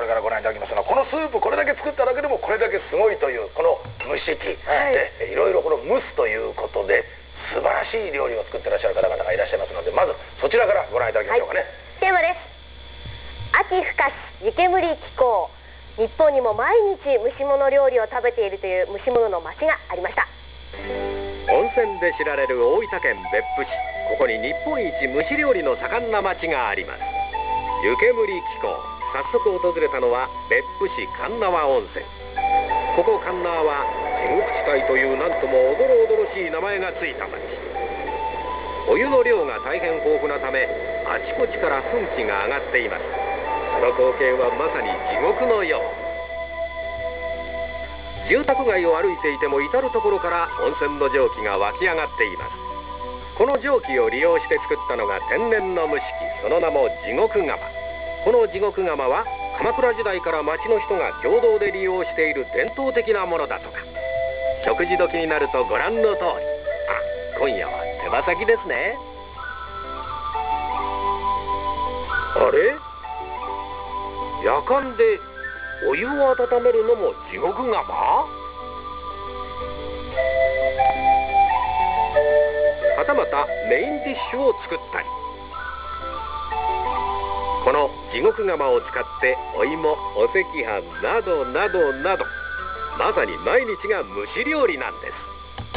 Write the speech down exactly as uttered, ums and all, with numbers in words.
れからご覧いただきますのは、このスープこれだけ作っただけでもこれだけすごいというこの蒸し器、はい、でいろいろこの蒸すということで素晴らしい料理を作ってらっしゃる方々がいらっしゃいますので、まずそちらからご覧いただきましょうかね。 はい、テーマです。秋深し湯煙気候。日本にも毎日蒸し物料理を食べているという蒸し物の町がありました。 温泉で知られる大分県別府市、ここに日本一蒸し料理の盛んな町があります。湯煙気候。早速訪れたのは別府市鉄輪温泉。ここ鉄輪は地獄地帯というなんともおどろおどろしい名前がついた町。お湯の量が大変豊富なため、あちこちから噴気が上がっています。その光景はまさに地獄のよう。住宅街を歩いていても至る所から温泉の蒸気が湧き上がっています。この蒸気を利用して作ったのが天然の蒸し器、その名も地獄釜。この地獄釜は鎌倉時代から町の人が共同で利用している伝統的なものだとか。食事時になるとご覧の通り、あ、今夜は手羽先ですね。あれ、やかんでお湯を温めるのも地獄釜？はたまたメインディッシュを作ったり、この地獄釜を使ってお芋、お赤飯などなどなど、まさに毎日が蒸し料理なんです。